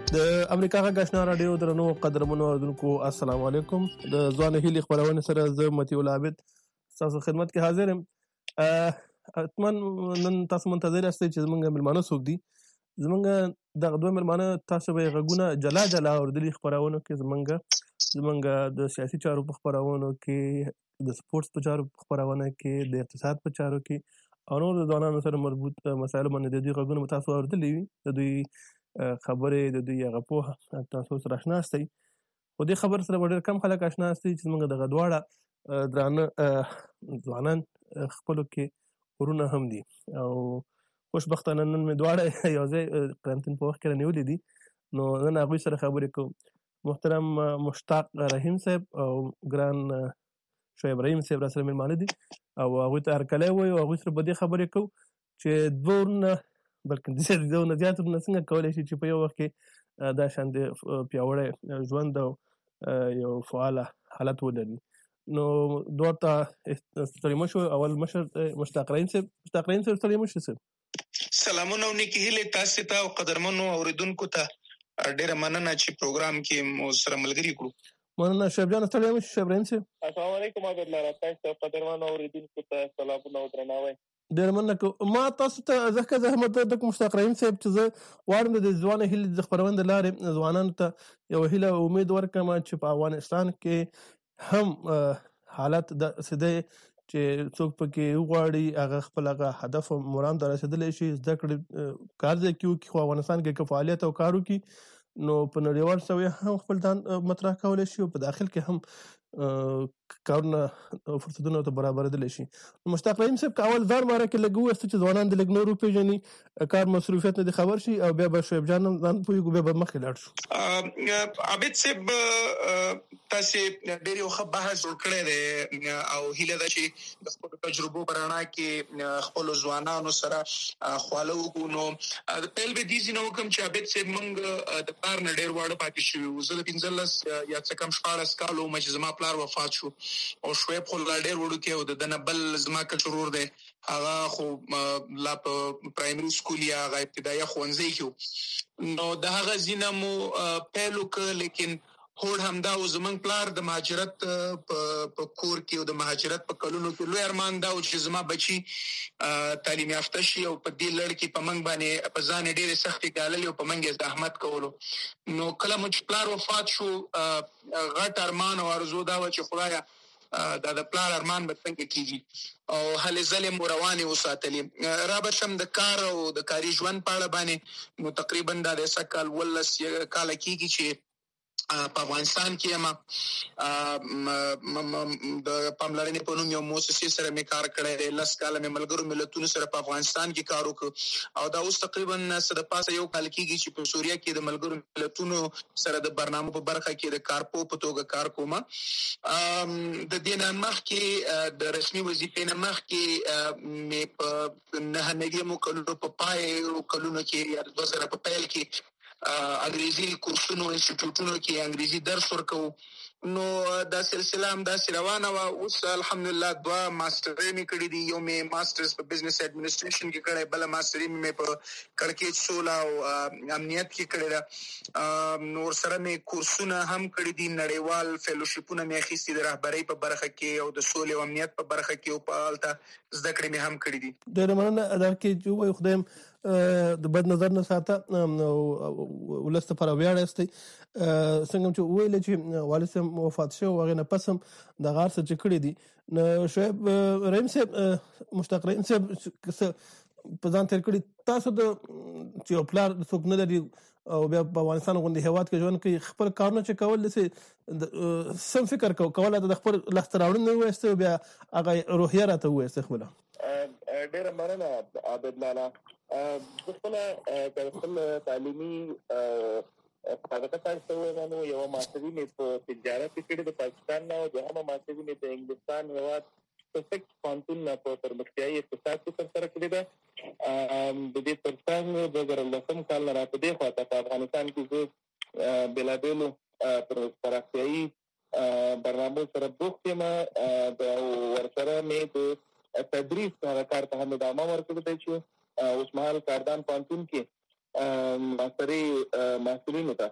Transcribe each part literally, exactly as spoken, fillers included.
د امریکا غږ آشنا رادیو درنو قدرمنو اوردونکو السلام علیکم. د ځوان هیلي خبرونه سره زه متي العابد تاسو خدمت کې حاضر یم. اتمن نن تاسو منتظر یاست چې زمونږ ملمانه څوک دي. زمونږ دغه دوه ملمانه تاسو به غږونه جلا جلا اوردلي خبرونه کې زمونږ زمونږ د سیاسي چارو په خبرونه کې، د سپورتس په چارو په خبرونه کې، د اقتصاد په چارو کې او نور د ځوانانو سره مربوط مسایل باندې د دوی غږونه تاسو اوردلي وي. د دوی خبرې د دوی هغه پوهه تاسو سره آشنا استئ. خو دې خبر سره ډېر کم خلک آشنا استئ چې موږ دغه دواړه درانه ځوانان خپلو کې ورونه هم دي او خوشبختانه نن مې دواړه یو ځای قرنطین په وخت کې رانیولي دي. نو نن هغوی سره خبرې کوم. محترم مشتاق رحیم صاحب او ګران شعیب رحیم صاحب را سره مېلمانه دي او هغوی ته هرکلی وایو. هغوی سره به دې خبرې کوو چې دوه ورونه بلکې د دې نه زیات ورونه څنګه کولی شي چې په یو وخت کې دا شان د پیاوړی ژوند او یو فعاله حالت ولري. نو دوه ته ستړي مه شو. اول مشر مشتاق رحیم صاحب. مشتاق رحیم صاحب ستړي مه شو صاحب. سلامونه او نیکې هیلې تاسو ته او قدرمنو اورېدونکو ته ډېره مننه چې پروګرام کې مو سره ملګري کړو. مننه شعیب جان. ستړي مه شو شعیب رحیم صاحب. السلام علیکم عبد الله. تاسو ته قدرمنو اورېدونکو ته سلامونه او درناوی. ډېر مننه کوم. ما تاسو ته ځکه زحمت د مشتاق رحیم صاحب چې زه غواړم د ځوان هیلې د خپرونې د لارې ځوانانو ته یو هیله او امید ورکړم چې په افغانستان کې هم حالت داسې دی چې څوک پکې وغواړي هغه خپل هغه هدف او مرام ته رسېدلی شي، زده کړې کار ځای کې وکړي. خو افغانستان کې که فعالیت او کار وکړي نو په نړیوال سویه هم خپل ځان مطرح کولی شي او په داخل کې هم کارونه فرصتونه ته برابرېدلی شي. مشتاق رحیم صاحب که اول ځان باره کې لږ ووایاست چې ځوانان د لږ نور وپېژني، کار مصروفیت نه دې خبر شي او بیا به شعیب جان ځان پوهېږو، بیا به مخکې لاړ شو. عابد صاحب تاسې ډېر یو ښه بحث جوړ کړی دی او هیله ده چې د خپلو تجربو په رڼا کې خپلو ځوانانو سره خواله وکړو. نو د پیل به دې ځای نه وکړم چې عابد صاحب موږ د پلار نه ډېر واړه پاتې شوي وو. زه د پنځلس یا څه کم شپاړس کالو وم چې زما پلار وفات شو او شعیب خو لا ډېر وړوکی او د ده نه بل زما کشر ورور دی، هغه خو لا په پرایمري سکول یا هغه ابتدایي ښوونځي کې و. نو د هغه ځای نه مو پیل وکړ، لیکن هوډ همدا و. زمونږ پلار د مهاجرت په کور کې او د مهاجرت په کلونو کې لوی ارمان دا و چې زما بچي تعلیم یافته شي او په دې لړ کې په موږ باندې په ځان یې ډېرې سختې ګاللې او په موږ یې زحمت کولو. نو کله مو چې پلار وفات شو غټ ارمان او ارزو دا و چې خدایه دا د پلار ارمان به څنګه کېږي او هلې ځلې مو روانې وساتلې. را به شم د کار او د کاري ژوند په اړه باندې. نو تقریبا دا د سږ کال اوولس کاله کېږي چې په افغانستان کې یم. د پاملرنې په نوم یو موسسې سره مې کار کړی دی. لس کاله مې ملګرو ملتونو سره په افغانستان کې کار وکړ او دا اوس تقریبا څه د پاسه یو کال کېږي چې په سوریه کې د ملګرو ملتونو سره د برنامو په برخه کې د کارپو په توګه کار کوم. د دې نه مخکې د رسمي وظیفې نه مخکې مې په نهه نوي کلونو په پای کلونو کې یا دوه زره په پیل کې انګریزي کورسونو انسټیټیوټونو کې انګریزي درس ورکوو. نو دا سلسله هم داسې روانه وه. اوس الحمدلله دوه ماسټرۍ مې کړي دي. یو مې ماسټرز په بزنس ایډمنسټریشن کې کړی، بله ماسټرۍ مې په کړکېچ سوله او امنیت کې کړې ده. نو ورسره مې کورسونه هم کړي دي، نړیوال فیلوشیپونه مې اخیستي د رهبرۍ په برخه کې او د سولې او امنیت په برخه کې او په هلته زده کړې مې هم کړي دي. ډېره مننه. دا کې چې ووایو خدای د بد نظر نه ساته او ولس ته پر ویاړ استئ. څنګه چې وویل چې والد صاحب وفات شو هغې نه پس هم دغه هر څه چې کړي دي. نو شعیب رحیم صاحب مشتاق رحیم صاحب په ځان تېر کړي، تاسو د چې یو پلار څوک نه لري او بیا په افغانستان غوندې هېواد کې ژوند کوي، خپل کارونه چې کول داسې سم فکر کوله د خپل لاسته راوړنې ووایستې او بیا هغه روحیه راته ووایستې خپله. ډېره مننه عبد الله. زه خپله د خپل تعلیمي هغه تاسو ته نو یو ماسټري مې په تجارت کې کړې د پاکستان نه او دوهمه ماسټري مې د انګلستان هېواد په سکس پوهنتون نه په پرمختیایي اقتصاد کې ترسره کړې ده. د دې تر څنګ دوه زره لسم کال نه را په دې خواته په افغانستان کې زه بېلابېلو پراختیایي برنامو سره بوخت یم. ورسره مې د تدریس هغه کار ته هم ادامه ورکړې ده چې اوس مهال کاردان پوهنتون کې ماستري محصلینو ته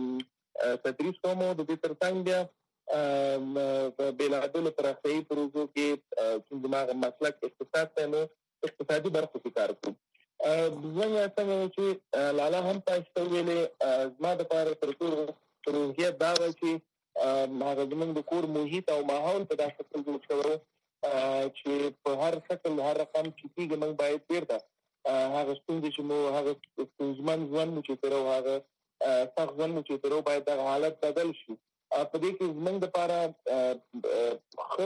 تدریس کوم د دې ترڅنګ بیا بلادل پرخی پروژو کې چې دماغ مسلک اقتصاد ته نو اقتصادي برخه کې کار کوي. ځنه څنګه چې لالا هم تاسو ویلې ما د پاره تر ټولو پروژه دا و چې هغه زموږ د کور محیط او ماحول په داسې ډول جوړ شوی چې په هر شکل هر رقم چې کېږي موږ باید بیرته هغه ستونزې چې مو هغه ستونزمن ژوند مو چې تېرو هغه سخت ژوند مو چې تېرو باید دغه حالت بدل شي. په دې کې زموږ دپاره ښه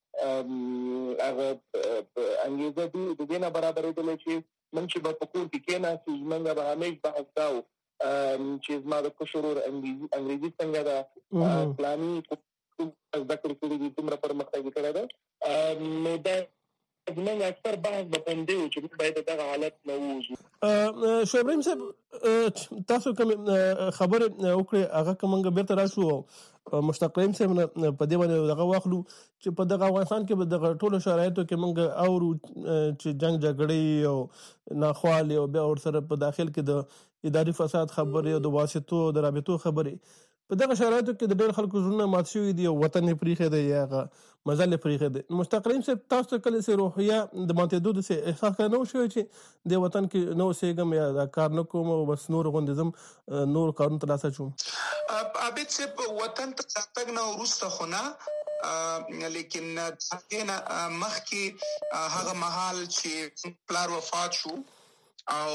هغه انګېزه دي د دې نه برابرېدلی چې موږ چې به په کور کې کېناستو زموږ به همیش بحث دا و چې زما د کشر ورور انګریزي څنګه ده فلاني زده کړې کړي دي دومره پرمختګ یې کړی ده نو دا زموږ اکثر بحث به په همدې و چې موږ باید دغه حالت نه ووځو. شاه ابراهیم صاحب تاسو کوم خبرې وکړې هغه که موږ بیرته راشو مشتاق رحیم صاحب نه په دې باندې دغه واخلو چې په دغه افغانستان کې به دغه ټولو شرایطو کې موږ اورو چې جنگ جګړې او ناخوالې او بیا ورسره په داخل کې د اداري فساد خبرې او د واسطو د رابطو خبرې په دغه شرایطو کې د ډېر خلکو زړونه مات شوي دي او وطن یې پرېښی دی یا هغه مزل یې پرېښی دی. مشتاق رحیم صاحب تاسو ته کله چې روحیه د ماتېدو داسې احساس کله نه و شوی چې دې وطن کې نه اوسېږم یا دا کار نه کوم او بس نور غوندې ځم نور کارونو ته لاس اچوم؟ عابد صاحب وطن ته تګ نه وروسته خو نه لیکن هغې نه مخکې هغه مهال چې پلار وفات شو او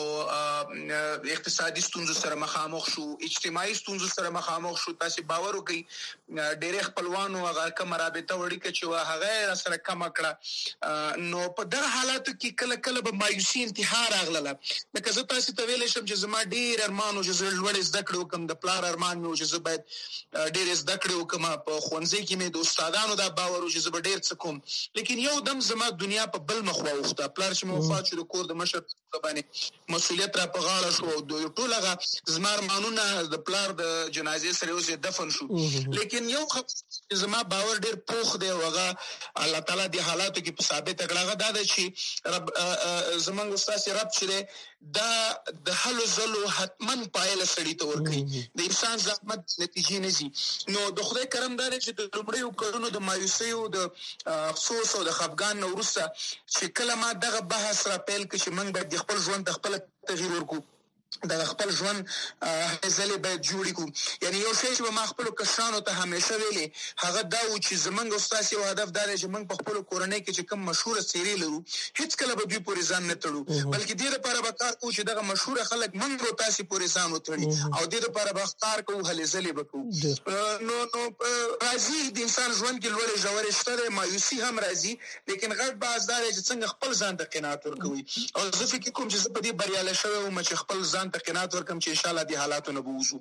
اقتصادي ستونزو سره مخامخ شو اجتماعي ستونزو سره مخامخ شو تاسو باور وکړئ ډېر خپلوانو هغه کوم رابطه وړي چې هغه سره کم کړه نو په دغه حالاتو کې کله کله به مایوسي انتها راغله لکه زه تاسو ته ویلی شم چې زما ډېر ارمان و چې زه لوړې زده کړې وکړم د پلار ارمان مې و چې زه باید ډېرې زده کړې وکړم په ښوونځي کې مې د استادانو دا باور و چې زه به ډېر څه کوم لیکن یو دم زما دنیا په بل مخ واوښته پلار چې مې وفات شو د کور د مشر باندې مسؤلیت را په غاړه شو د ټول هغه زما ارمانونه د پلار د جنازې سره اوس دفن شو لیکن یو زما باور ډېر پوخ دی او هغه الله تعالی د حالاتو کې په ثابت کړه هغه دا ده چې رب زمونږ استاد رب چې دا د حلو زلو حتمن پایله سړی ته ورکوي د انسان زحمت نتیجې نه ځي نو د خدای کرم دا دی چې د لومړیو کلونو د مایوسیو د افسوس او د خفګان نه وروسته چې کله ما دغه بحث را پیل کړ چې موږ باید د خپل ژوند د خپل تغییر ورکړو د خپل ژوند ځلې باید جوړ کړو یعنی یو شی چې ما خپل کسانو ته همیشه ویلي هغه دا و چې زمونږ استاد یو هدف دا دی چې موږ په خپل کورنۍ کې چې کوم مشهور څیرې لرو هیڅ کله به دوی پورې ځان نه تړو بلکې دې لپاره به کار کوو چې دغه مشهور خلک موږ او تاسو پورې ځان وتړي او دې لپاره به کار کوو هلې ځلې وکړو نو نو راځي د انسان ژوند کې لوړې ژورې شته مایوسي هم راځي لیکن غټ باز دا دی چې څنګه خپل ځان ته قناعت ورکوي او زه فکر کوم چې زه په دې بریالی شوی وم چې خپل ځان ته قناعت ورکم چې ان شاء الله دې حالاتو نه بوځو.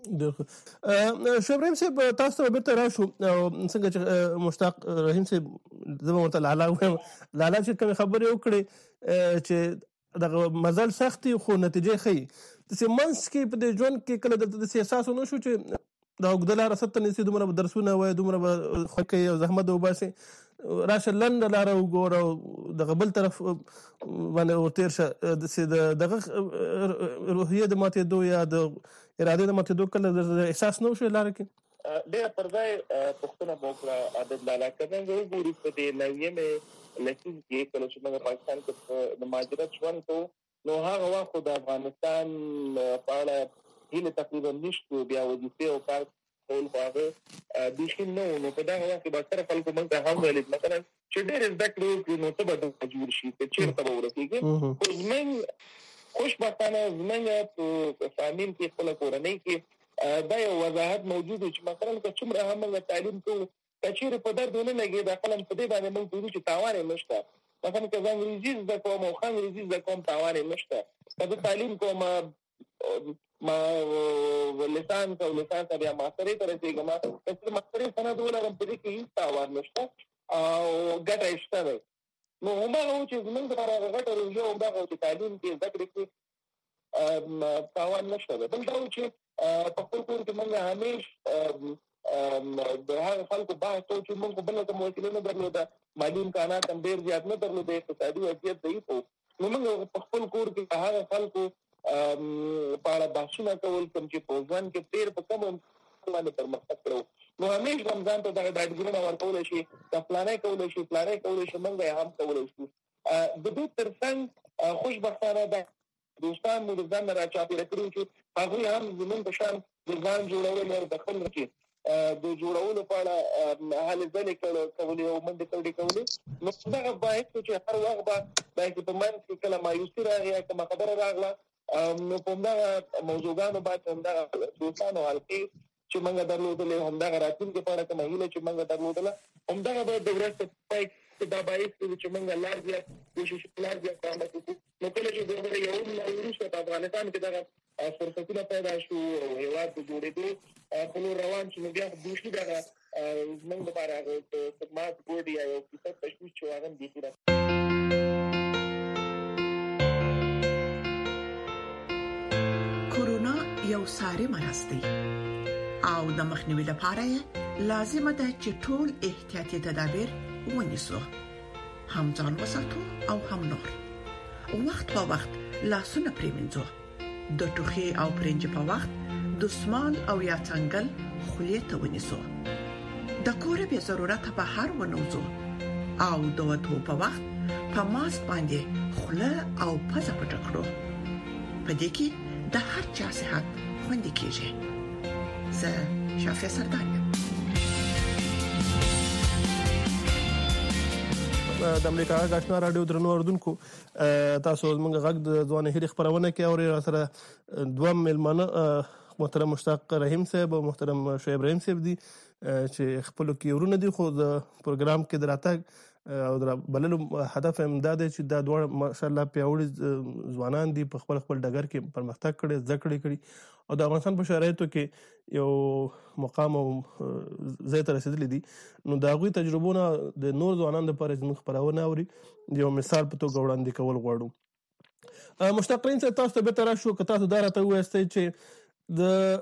شاه ابراهیم صاحب تاسو ته بیرته راشو څنګه چې مشتاق رحیم صاحب زه به ورته لالا وایم لالا چې کومې خبرې وکړې چې دغه مزل سخت خو نتیجې ښیي داسې منځ کې په دې ژوند کې کله دلته داسې احساس ونه شو چې دا اوږده لاره ست ته نیسي دومره به درسونه وایي دومره به خوښ کوي او زحمت وباسي راشه لنډه لاره وګوره او دغه بل طرف باندې ورتېر شه داسې دغه روحیې د ماتېدو یا د ارادې د ماتېدو کله احساس نه وشو لاره کې؟ ډېره پر ځای پوښتنه به وکړه عابد لالا که موږ وګورو په دې نویم لسیز کې کله چې موږ پاکستان کې د مهاجرت ژوند کوو نو هغه وخت خو د افغانستان په اړه هیله تقریبا نشته بیا وظیفې او کار کول خو هغه بیخي نه و نو په دغه وخت کې به اکثره خلکو موږ ته هم ویل مثلا چې ډېر زده کړې وکړي نو ته به دلته جوړ شي که چېرته به ورسېږې خو زموږ خوشبختانه زموږ په فامیل کې خپله کورنۍ کې دا یو وضاحت موجود و چې مثلا که څومره هم موږ تعلیم کوو که چېرې په درد ونه لګېد خپله په دې باندې موږ پوهېږو چې تاوان یې نشته مثلا که زه انګریزي زده کوم او ښه انګریزي زده کوم تاوان یې نشته که زه تعلیم کوم ما لسان او لسان ته بیا ماسترۍ ته رسېږم که ماسترۍ سند ولرم په دې کې هېڅ تاوان نشته او ګټه یې شته دی نو هماغه و چې زموږ دپاره هغه غټه روژه همدغه و چې تعلیم کې زده کړې کې تاوان نشته دی بل دا و چې په خپل کور کې موږ همیش د هغه خلکو بحث و چې موږ بله کوم وسیله نه درلوده مالي امکانات هم ډېر زیات نه درلوده اقتصادي وضعیت ضعیف و نو موږ په خپل کور کې د هغه خلکو په اړه بحثونه کول کوم چې په ژوند کې تېر په کوم باندې پرمختګ کړو. نو همیش رمضان ته دغه ډاډګرونه ورکول شي د پلانې کول شي پلانې کول شي موږ یې هم کول شي. د دې ترڅنګ خوشبختانه ده دوستان مو د ځان را چاپېره کړي چې هغوی هم زموږ په شان د ځان جوړولو او د خپل کې د جوړولو په اړه هلې ځلې کولې او منډې کولې کولې. نو دغه باید چې هر وخت به باید په منځ کې کله مایوسي راغی یا کومه خبره راغله نو په همدغه موضوعګانو باید همدغه دوستانو حلقې چې موږ درلودلې همدغه راتلونکي په اړه کومه هیله چې موږ درلودله همدغه باید د ورځ په پای کې دا باعث کړي چې موږ لار زیات کوشش لار زیات رامنځته کړو. نو کله چې د یو نه وروسته په افغانستان کې دغه فرصتونه پیدا شو او هېواد د جوړېدو په لور روان شو نو بیا دوشي دغه زموږ لپاره هغه خدمات بورډ یا یو کیسه تشویش چې هغه هم بیخي ده. کورونا یو ساري مرض دی او د مخنیوي لپاره لازم ده چې ټول احتیاطي تدابیر ونیسو. هم ځان وساتو او هم نور. وخت په وخت لاسونه پریمنځو. د ټوخي او پرنج په وخت دسمال او یا څنګل خولې ته ونیسو. د کور به ضرورت په هر ونوزو او د وټو په وخت په ماسک باندې خوله او پزه پټ کړو. په دې کې د هر چا صحت خوندي کیږي. زه شافعه سردار د امریکا غاښنا رادیو درنو اوردونکو تاسو موږ غږ د ځوان هلي خبرونه کې اوري سره دوه ملمنه محترم مشتاق رحیم صاحب او محترم شعیب ابراهیم صاحب دي چې خپل کې ورونه دي خو د پروګرام کې دراتګ او در بللو هدف هم دا دی چې دا دوه ماشاءالله پیاوړي ځوانان دي په خپل خپل ډګر کې پرمختګ کړي زده کړې کړي او د افغانستان په شرایطو کې یو مقام او ځای ته رسیدلي دي. نو د هغوی تجربونه د نور ځوانانو لپاره زموږ خپرونه اوري یو مثال په توګه وړاندې کول غواړو. مشتاق رحیم صاحب تاسو ته بېرته راشو که تاسو دا راته ووایاستئ چې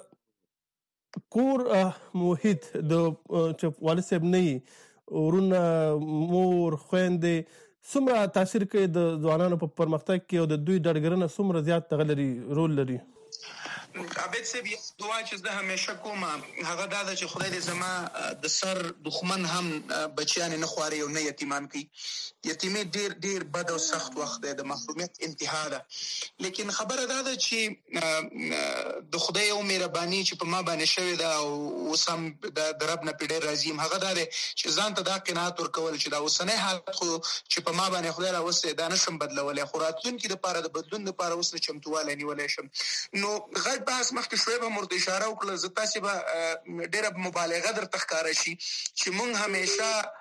د کور محیط د چې والد صاحب نه وي ورونه مور خویندې څومره تاثیر کوي د ځوانانو په پرمختګ کې او د دوی ډاډګرنه څومره زیات دغه لري رول لري؟ عبید صاحب دعا چې زه همیشه کوم هغه دا ده چې خدای دې زما د سر دښمن هم بچیان نه خواري او نه یتیمان کوي. یتیمي ډیر ډیر بد او سخت وخت دی د محرومیت انتها ده. لیکن خبره دا ده چې د خدای او مهرباني چې په ما باندې شوی ده او وسم د رب نه پیډه راځي هغه دا ده چې ځان ته دا قناعت ورکول چې دا وسنه حالت خو چې په ما باندې خدای راوسته دا نشم بدلولای خو راتلونکي د پاره د بدلون لپاره اوس نه چمتواله نیولای شم. نو غږ بحث مخکې شوی به مرته اشاره وکړه زه تاسو به ډېره مبالغه درته ښکاره شي چې مونږ همیشه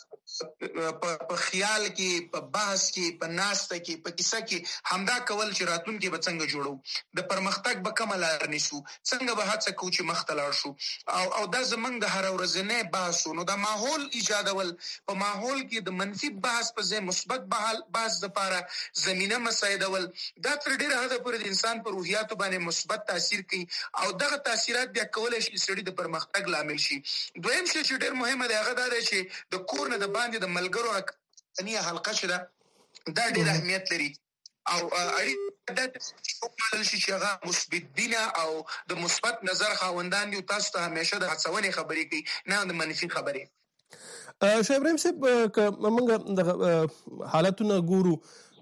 په خیال کې په بحث کې په ناسته کې په کیسه کې همدا کول چې راتلونکي به څنګه جوړو د پرمختګ به کومه لار نیسو څنګه به هڅه کوو چې مخ ته لاړ شو او او دا زمونږ د هر ورځنی بحث نو دا ماحول ایجادول په ماحول کې د منفي بحث په ځای مثبت بحث لپاره زمينه مساعدول دا تر ډیره حده پورې د انسان پر روحیاتو باندې مثبت تاثیر کوي او دغه تاثیرات بیا کولای شي سړي د پرمختګ لامل شي. دویم شی چې ډیر مهمه دی هغه دا دی چې د کور نه د باندې د ملګرو اقنیه حلقه شته دا ډېر اهمیت لري او اړیکې د خپل شي چې هغه مثبت دینه او د مثبت نظر خاوندان دي تاسو ته همیشه د هڅونې خبرې کوي نه د منفي خبرې. شعیب ابراهیم صاحب که موږ د حالتونه ګورو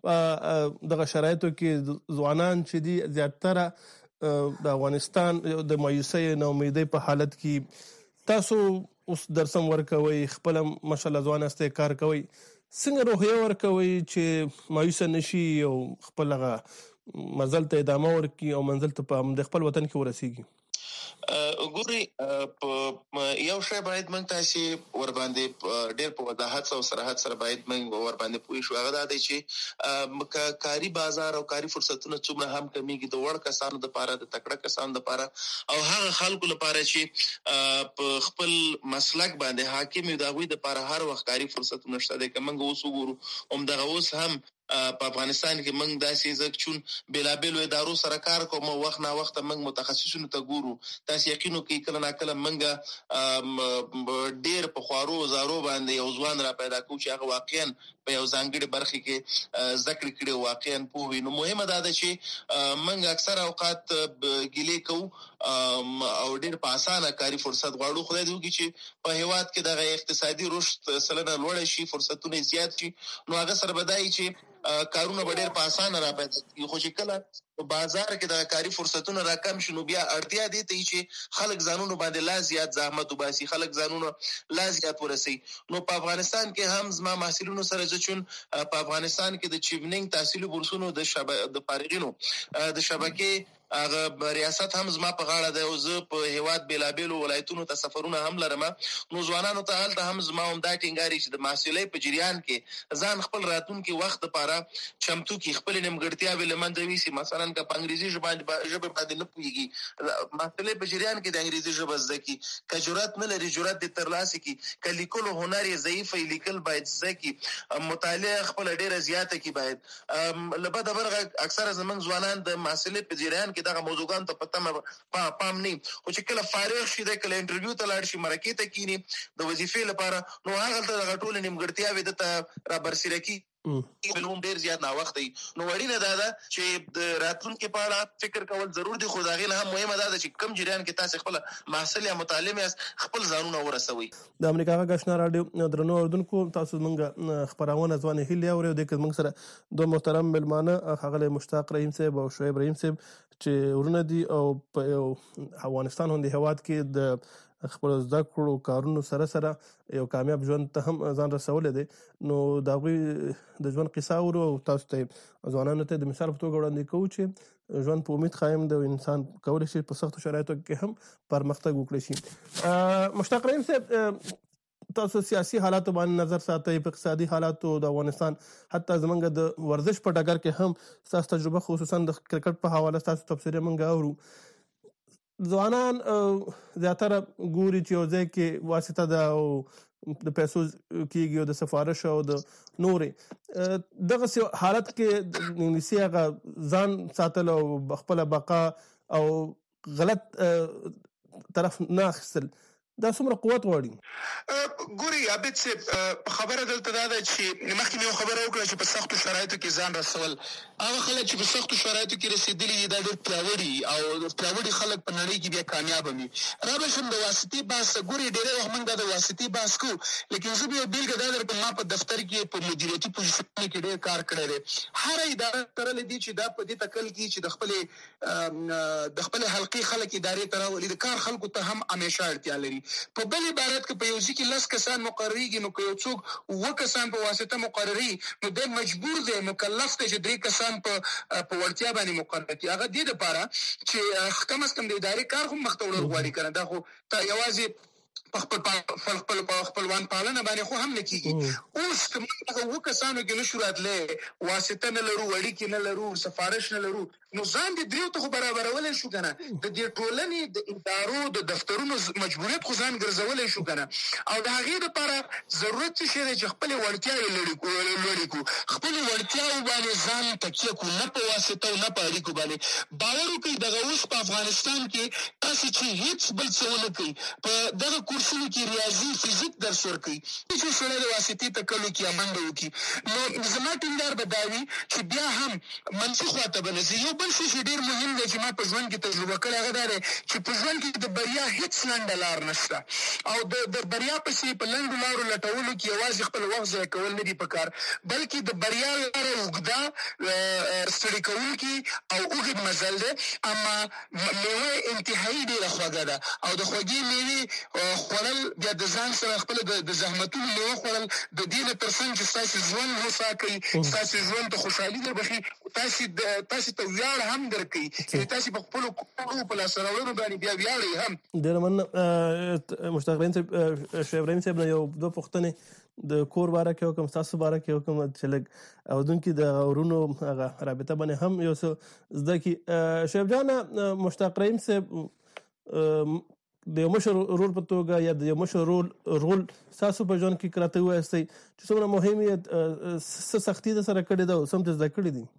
دغه شرایطو کې ځوانان چې دي زیاتره د افغانستان د مایوسۍ نه امیدۍ په حالت کې تاسو اوس درسم ورکوي خپل ماشاءالله ځوان استه کار کوي څنګه روحیه ورکوي چې مایوس نشي او خپل مزل ته ادامه ورکړي او منزل ته په خپل وطن کې ورسیږي؟ ګوري یو شی باید موږ تاسو ور باندې ډېر په وضاحت او صراحت سره باید موږ ور باندې پوه شو هغه دا دی چې کاری بازار او کاری فرصتونه څومره هم کمیږي د وړ کسانو د پاره د تکړه کسانو د پاره او هغه خلکو لپاره چې په خپل مسلک باندې حاکم وي دا غوي د پاره هر وخت کاری فرصتونه شته د کومه اوس وګورو هم دغه اوس هم په افغانستان کې موږ داسې ځکه چون بلابل ادارو سره کار کوم وخت نه وخت موږ متخصصینو ته ګورو تاسو یقینو کې کله نه کله موږ ډیر په خوارو زارو باندې یو ځوان را پیدا کوو چې هغه واقعا په یو ځانګړي برخه کې ذکر کړي واقعا پوه نو مهمه ده چې موږ اکثر اوقات ګیلې کوو او ډیر په اسانه کاری فرصت غواړو خدای دې وکړي چې په هیواد کې د اقتصادي رشد سلنه لوړ شي فرصتونه زیات شي نو هغه سره بدایي چې کارونه به ډیر په اسانه را پیدا کیږي خو چې کله په بازار کې د کاری فرصتونه راکم شي نو بیا اړتیا دي ته چې خلک ځانونو باندې لا زیات زحمت وباسي خلک ځانونو لا زیات ورسي نو په افغانستان کې هم زما محصلینو سره چون په افغانستان کې د چیونینګ تحصیلي بورسونو د شبکې د فارغینو د شبکې هغه ریاست هم زما په غاړه ده او زه په هیواد بلابل ولایتونو ته سفرونه هم لرم نو ځوانانو ته هلته هم زما هم دا ټینګاري چې د محصلۍ په جریان کې ځان خپل راتلونکي وخت لپاره چمتو کې خپل نیمګړتیاوې له منځه ویسي مثلا که په انګریزي ژبه باندې نه پوهیږي محصلۍ په جریان کې د انګریزي ژبه زده کړي که جرأت نه لري جرأت دې ترلاسه کړي که لیکلو هنر یې ضعیف وي لیکل باید زده کړي مطالعه خپل ډیره زیاته کړي باید له بده مرغه اکثره زموږ ځوانان د محصلۍ په جریان دغه موضوعګان ته پته پام نه خو چې کله فارغ شي د کله انټرویو ته لاړ شي مرکې ته کینی د وظیفې لپاره نو هغه ته د ټول نیمګړتیاوې د را برسېره کی بلوم ډیر زیات نا وخت دی نو وړینه دا ده چې د راتلونکو په اړه فکر کول ضرور دي خو دا غي نه هم مهمه ده چې کم جریان کې تاسو خپل محصل یا متعلم خپل ځانونه ورسوي د امریکا غږ رادیو درنو اوردونکو تاسو مونږه خبرونه ځواني هلي اوري د کوم سره دوه محترم ملمانه هغه مشتاق رحیم صاحب او شعیب رحیم صاحب چې ورونه دي او په افغانستان هندي هواد کې د خپل زده کړو کارونو سره سره یو کامیاب ژوند ته هم ځان رسولې دي نو دا غوي د ژوند قصه ورو تاسو ته ځوانانو ته د مثال په توګه وړاندې کوو چې ژوند په امید قائم دی انسان کولای شي په سختو شرایطو کې هم پرمختګ وکړي شي مشتاق رحیم صاحب تاسو سیاسي حالات باندې نظر ساتئ په اقتصادي حالاتو د افغانستان حتی زمونږ د ورزش په ډګر کې هم تاسو تجربه خصوصا د کرکټ په حواله تاسو تفسیر مونږ اورو ځوانان زیاتره ګوري چې یو ځای کې واسطه ده او د پیسو کېږي او د سفارش او د نورې دغه حالت کې انګلیسي هغه ځان ساتل او خپل بقا او غلط طرف نه اخیستل دا څومره قوت غواړي ګوري عابد صاحب خبره دلته دا ده چې مخکې یو خبره وکړه چې په سختو شرایطو کې ځان رسول هغه خلک چې په سختو شرایطو کې رسیدلي دي دا ډېر پیاوړي او پیاوړي خلک په نړۍ کې بیا کامیاب وي را به شم د واسطې بحث ګوري ډېری وخت موږ د واسطې بحث کوو لیکن زه به یو بېلګه دا درکړم ما په دفتر کې په مدیریتي پوزیشن کې ډېر کار کړی دی هره اداره تړلې دي چې دا په دې تکل کې چې د خپلې د خپلې حلقې خلک ادارې ته راولي د کار خلکو ته هم همیشه اړتیا لري په بل عبارت کې په یو ځکه لس کسان مقرریږي نو که یو څوک و کسان په واسطه مقرري نو د مجبور دی مکلف دی چې درې کسان په په ورتیا باندې مقرر کړي هغه دې لپاره چې کم از کم د ادارې کار هم مخته وړل غواړي کنه دا خو ته یوازې خپل خپل خپلوان پالنه باندې خو هم نه کیږي اوس کومه وکسانو کې نشو راتلې واسطه نه لرو اړیکې نه لرو سفارش نه لرو نو ځان دې دریو ته برابرول شو کنه د دې ټولنې د ادارو د دفترونو مجبوریت خو ځان ګرځول شو کنه او د هغې لپاره ضرورت شي چې خپل وړتیاوې لري کو لري کو خپل وړتیاو باندې ځان تکیه کو نه په واسطه او نه په اړیکو باندې باور وکړئ دغه اوس په افغانستان کې تاسو چې هیڅ بل څه ونه کوي په دغه کورسونو کې ریاضي فزیک درس ورکوي چې سره د واسطې تکلو کې امنډه وکړي نو زما ټینګار به دا وي چې بیا هم منفي خواته به نه ځي یو بل څه ډېر مهم دی چې ما په ژوند کې تجربه کړې هغه دا دی چې په ژوند کې د بریا هیڅ لنډه لار نشته او د د بریا پسې په لنډو لارو لټولو کې یوازې خپل وخت ضایع کول نه دي پکار بلکې د بریا لاره اوږده ستړي کوونکي او اوږد مزل دی اما میوه انتهایي ډېره خوږه ده او د خوږې میوې خوړل بیا د ځان سره خپل د زحمتونو میوه خوړل د دې نه تر څنګ چې ستاسو ژوند هوسا کوي ستاسو ژوند ته خوشحالي دربخي تاسو تاسو ته ویاړ هم درکوي چې تاسو په خپل کورو په لاس راوړلو باندې بیا ویاړئ هم ډېر مننه مشتاق رحیم صاحب شعیب رحیم صاحب یو دوه پوښتنې د کور باره کې کوم تاسو باره کې کوم چې لګ او دونکو د ورونو هغه رابطه باندې هم یو څه زده کی شعیب جان مشتاق رحیم صاحب د یو مشر رول په توګه یا د یو مشر رول رول تاسو په ژوند کې کراته وایستئ چې څومره مهمه څه سختي د سره کړې ده او سم ته زده کړې دي؟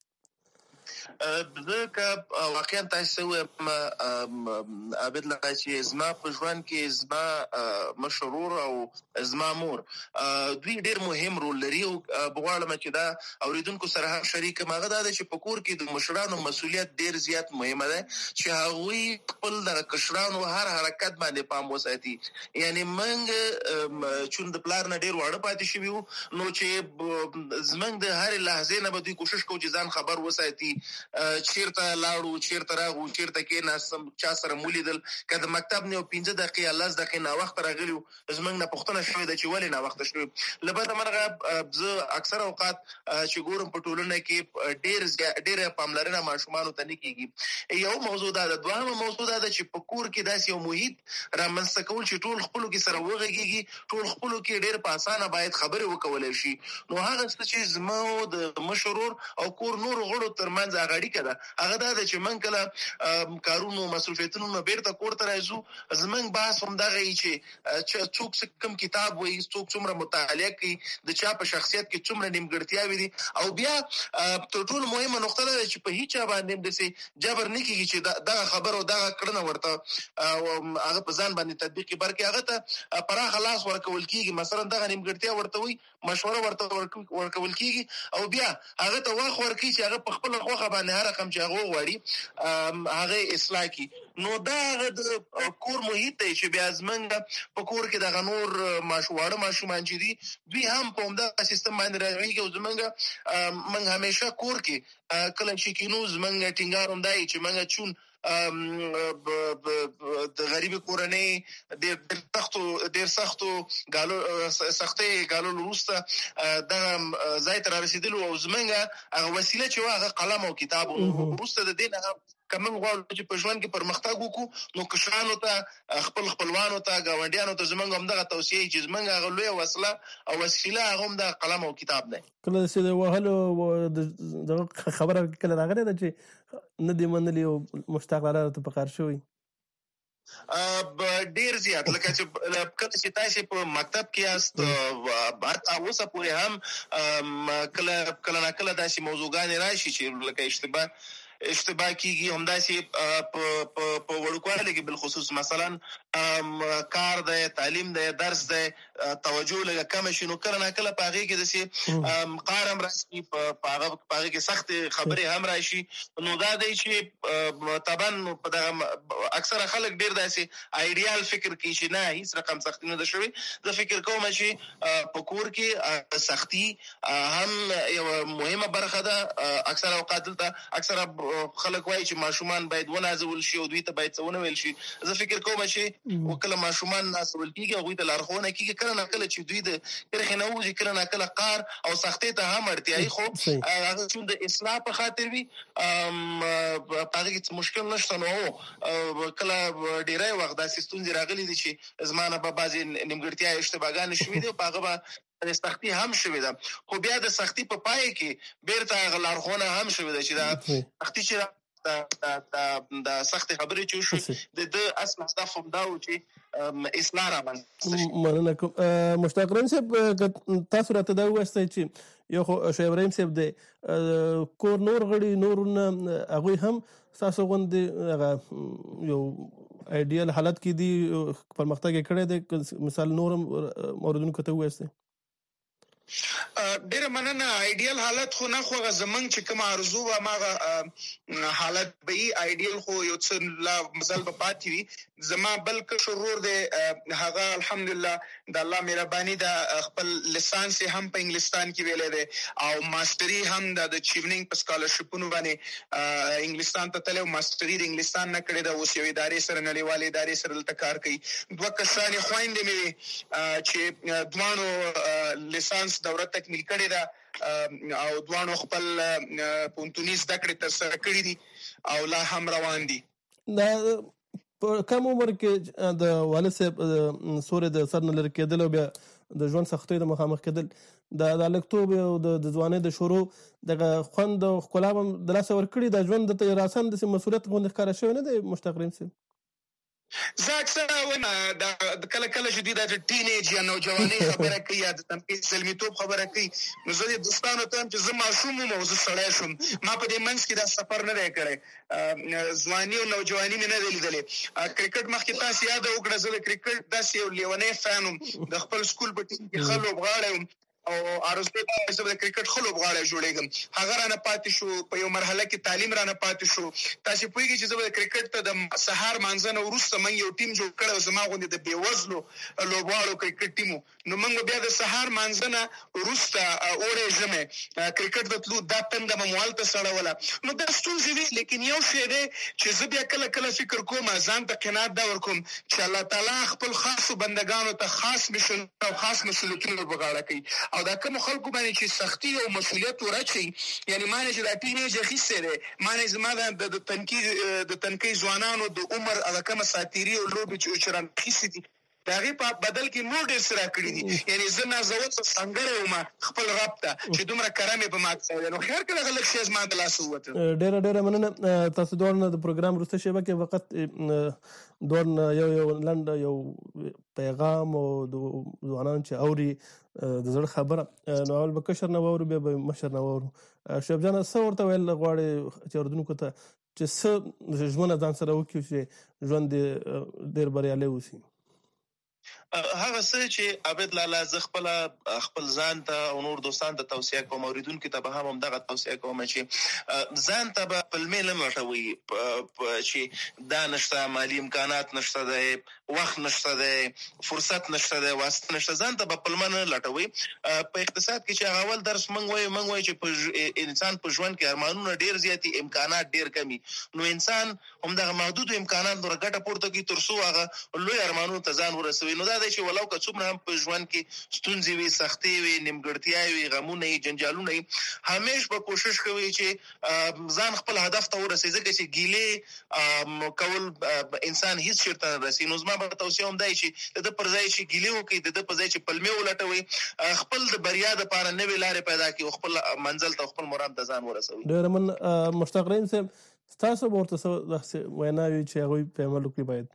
زه که واقعا تاسو وایم عابد لکه چې زما په ژوند کې زما مشرور او زما مور دوی ډېر مهم رول لري او بغواړم چې دا اوریدونکو سره هم شریک ماغه دا چې په کور کې د مشرانو مسولیت ډېر زیات مهمه ده چې هغوی خپل د کشرانو هر حرکت باندې پام وساتي. یعنی موږ چون د پلار نه ډېر واړه پاتې شوي وو نو چې زموږ د هر لحظې نه به دوی کوشش کوو چې ځان خبر وساتي چیرته لاړو چیرته راغو چیرته کې ناسم چا سره مولیدل کله مکتب نه پنځه دقیقې لس دقیقې نه وخت راغلی زمنګ نه پښتنه شوې د چې ولې نه وخت شوې لبه مرغه زه اکثر اوقات چې ګورم په ټولنه کې ډېر ډېر پاملرنه ماشومان ته نه کیږي. یو موضوع دا د دوه موضوع دا چې په کور کې داسې یو محیط را منځته کول چې ټول خپل کې سره وغږیږي ټول خپل کې ډېر په اسانه باید خبرې وکولای شي. نو هغه چې زمو د مشرور او کور نور غړو ترمنځ اړیکه ده هغه دا چې من کله کارونو مسؤلیتونو بیرته کور ته راځو زمنګ بحث هم دغه چې څوک کوم کتاب وایي څوک څومره مطالعه کوي د چا په شخصیت کې څومره نیمګړتیاوې دي او بیا تر ټولو مهمه نقطه ده چې په هیڅ باندې د جبر نه کیږي چې دغه خبر او دغه کړنه ورته هغه په ځان باندې تطبیق برکې هغه ته پراخ لاس ورکول کیږي. مثلا دغه نیمګړتیا ورته وي مشوره ورته ورکول کیږي او بیا هغه ته واخ ورکړي چې هغه په خپل خوخه باندې هر رقم چې هغه غواړي هغه اصلاح کی. نو دا د کور محیط دی چې بیا زمنګ په کور کې د غنور ماشوواړه ماشومان چې دي دوی هم په همدا سیستم باندې راځي او زمنګ من همیشه کور کې کله چې کینو زمنګ ټینګار هم دی چې منګ چون د غریب کورنۍ ډېر سختو ډېر سختو غالو سختې غالو وروسته د ځای تر رسیدلو او زمنګ هغه وسیله چې هغه قلم او کتاب وروسته د دین هغه کوم غواړو چې په ژوند کې پرمختګ وکړو نو کشرانو ته خپل خپلوانو ته گاونډیانو ته زمنګ هم دغه توصیه چې زمنګ هغه لوی وسله او وسیله هغه هم د قلم او کتاب دی. کله چې د وهلو د خبره کله راغله چې نه دی منلی او مشتاق لاره ته پکار شوی ډیر زیات لکه چې کله چې تاسو په مکتب کې یاست هغه اوسه پورې هم کله کله کله داسې موضوعګان راشي چې لکه اشتباه اشتباه کیږي همداسې په په وړوکواله کې بل خصوص مثلا کار دی تعلیم دی درس دی توجه لږه کم شي نو کله نه کله په هغه کې داسې قار هم راشي په هغه په هغه کې سخت خبرې هم راشي. نو دا دی چې طبعا په دغه اکثره خلک ډیر داسې ایډیال فکر کوي چې نه هیڅ رقم سختی نه ده شوی. زه فکر کوم چې په کور کې سختی هم یو مهمه برخه ده. اکثره اوقات دلته اکثره خلک وایي چې ماشومان باید ونازول شي او دوی ته باید څه ونه ویل شي. زه فکر کوم چې وکړه ماشومان نازول کیږي هغوی ته لارښوونه کیږي کله نه کله چې دوی د کرښې نه وځي کله نه کله قار او سختۍ ته هم اړتیايي خو هغه چې د اصلاح په خاطر وي په هغه کې مشکل نشته. نو کله ډیری وخت داسې ستونزې راغلي دي چې زما نه به بعضې نیمګړتیا اشتباهګانې شوي دي په هغه به د سختي هم شوې ده خو بیا د سختي په پای کې بیرته هغه لارښوونه هم شوې ده چې دا سختي چې د د سخت خبرې چې شو د د اصل هدف هم دا و چې اصلاح رامنځته. مننه کوم مشتاق رحیم صاحب تاسو راته دا ووایئ چې یو خو شعیب ابراهیم صاحب د کور نور غړي نورونه هغوی هم ستاسو غوندې هغه یو ایډیال حالت کې دي پرمختګ یې کړی دی مثال نور هم اوریدونکو ته ووایئ. ډېر مننه. ایډیال حالت خو نه خو زمنګ چې کوم ارزو و ماغه حالت به ایډیال خو یو څه لا مزل په پاتې وي. زما بل کشرور دی هغه الحمدلله د الله مهرباني د خپل لیسانس هم په انګلستان کې ویلې دی او ماستری هم د چیونینګ په سکالرشپونو باندې انګلستان ته تلو ماستری د انګلستان نه کړی دا اوس یو ادارې سره نړیوالې ادارې سره دلته کار کوي. دوه کسان خويندې مې چې دوانو لیسانس دوره تکمیل کړې ده او دوانو خپل پونتونی زده کړې تر سره کړې دي او لا هم روان دي. دا په کوم عمر کې د والد صاحب سورې د سر نه لرې کېدل او بیا د ژوند سختیو د مخامخ کېدل د هلکتوب او د ځوانۍ د شروع دغه خوند او ښکلا هم د لاسه ورکړي د ژوند د راسن داسې مسؤلیت غوندې ښکاره شوی نه دی مشتاق رحیم صاحب؟ زه اکثره وایم د کله کله چې دوی د ټینیج یا نوجوانۍ خبره کوي یا د زلمیتوب خبره کوي، نو زه د دوستانو ته وایم چې زه ماشوم وم او زه سړی شوم، ما په دې منځ کې دا سفر نه دی کړی، ځواني او نوجواني مې نه دی لیدلې. کرکټ مخکې تاسو یاد وکړه، زه د کرکټ داسې یو لیونی فین وم، د خپل سکول په ټیم کې ښه لوبغاړی وم او ارزو ته زه د کرکټ خلوب غاړه جوړېږم. هغه رانه پاتې شو، په یو مرحله کې تعلیم رانه پاتې شو. تاسو پوهیږئ چې زه د کرکټ ته د سهار مانځنه وروسته من یو ټیم جوړ کړو، زما غوندې د بیوزلو لوبغاړو کرکټ ټیمو، نو موږ بیا د سهار مانځنه وروسته اورې ژمه کرکټ د تلو دا تنده به موالته سړوله. نو دا ستونزې وي، لیکن یو شی دی چې زه بیا کله کله فکر کوم، ځان ته قناعت دا ورکوم چې الله تعالی خپل خاصو بندگانو ته خاص میشن او خاص مسؤلیتونه ورغاړه کوي، او دا کوم خلکو باندې چې سختي او مسؤلیت ورچي، یعنی معنی چې دا ټینیج اخیسته ده، معنی زما د تنکی د تنکی ځوانانو د عمر هغه کوم ساتيري او لوبي چې چران خيسي دي، دا غي په بدل کې نور ډیر سره کړی دي. یعنی زه نه زوت څنګه وم خپل رابطه چې دومره کرامه په مات ځای، نو خیر کړه غلط شي زما د لاس وته. ډیر ډیر مننه. تاسو دورنه د پروګرام وروسته شیبه کې وخت دورنه یو یو لند یو پیغام او د ځوانان چې اوري د زړه خبره، نو اول به کشر نه وورو بیا به مشر نه وورو. شیب جان څه ورته ویل غواړي چې اردوونکو ته چې څه ژوند ځان سره وکړي چې ژوند ډیر بریالی وسی؟ هغه څه چې عبد لالا ز خپل خپل ځان ته او نور دوستان ته توصيه کوم، اوریدونکو ته به هم دغه توصيه کوم چې ځان ته په پلمې نه لټوي چې دا نشته، مالی امکانات نشته ده، وخت نشته ده، فرصت نشته ده، واسطه نشته، ځان ته په پلمې نه لټوي. په اقتصاد کې چې هغه اول درس مونږ وایو مونږ وایو چې په انسان په ژوند کې ارمانونه ډیر زیاتی، امکانات ډیر کمی، نو انسان هم دغه محدود امکانات نور ګټه پورته کوي تر څو هغه لوی ارمانونو ته ځان ورسوي. نو دا دی چې ولو که څومره هم په ژوند کې ستونزې وي، سختۍ وي، نیمګړتیاوې وي، غمونه وي، جنجالونه وي، همیش به کوشش کوي چې ځان خپل هدف ته ورسوي، ځکه چې ګیلې کول انسان هیڅ چیرته نه رسي. نو زما به توصیه هم دی چې د پر ځای چې ګیلې وکړي، د پر ځای چې پلمې ولټوي، خپل د بریا لپاره نوې لارې پیدا کړي او خپل منزل ته خپل مرام ته ځان ورسوي. ډېر من مشتاق رحیم صاحب، تاسو ورته څه ویناوي چې هغوی په عمل وکړي؟ باید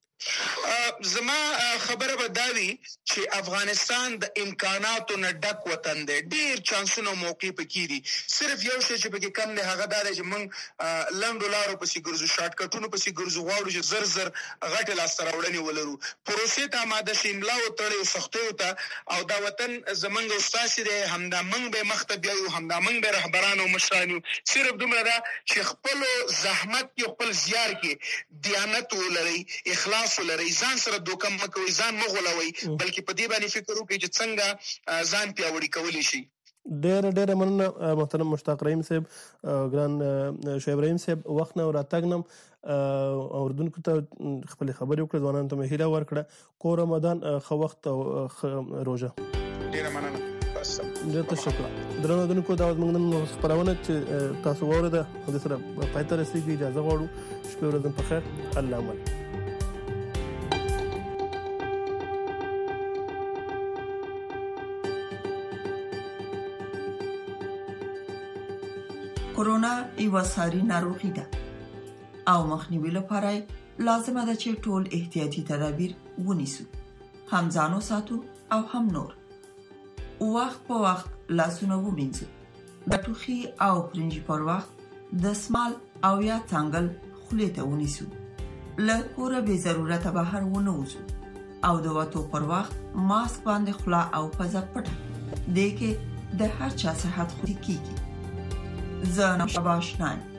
زما خبره به دا وي چې افغانستان د امکاناتو نه ډک وطن دی، ډیر چانسونه او موقع پکې دي. صرف یو شی چې پکې کم دی هغه دا دی چې موږ لنډو لارو پسې ګرځو، شارټ کټونو پسې ګرځو، غواړو چې زر زر غټې لاسته راوړنې ولرو، پروسې ته آماده شي، املا وتړو، سختیو ته، او دا وطن زمونږ او ستاسې دی، همدا موږ به مخ ته بیایو، همدا موږ به رهبران او مشران یو. صرف دومره ده چې خپلو زحمت کې، خپل زیار کې دیانت ولرئ، اخلاص ولرئ، ځان سره دوکه مه کوئ، ځان مه غولوئ، بلکې په دې باندې فکر وکړئ چې څنګه ځان پیاوړي کولی شي. ډېره ډېره مننه محترم مشتاق رحیم صاحب، ګران شعیب رحیم صاحب، وخت نه راتګ نه اردوونکو ته خپلې خبرې وکړې، ځوانانو ته مې هیله ورکړه. کور رمضان ښه وخت او ښه روژه. ډېره مننه. ډېر تشکر. درنو اردوونکو، دا زموږ نن خپرونه چې تاسو واورېده د سره پای ته رسېږي. اجازه غواړو. شپې ورځ په خیر. الله امان. کورونا یو ساري ناروغي ده او مخنیوي لپاره لازمه ده چې ټول احتیاطي تدابیر ونیسو، هم ځان وساتو او هم نور. وخت په وخت لاسونه ومینځو، د ټوخي او پرنجي پر وخت د سمال او یا څنګل خولې ته ونیسو، له کوره بې ضرورته بهر ونه وځو او د وتو پر وخت ماسک باندې خوله او پزه پټه. دې کې د هر چا صحت خوندي کیږي. زه نشابه آشنایم.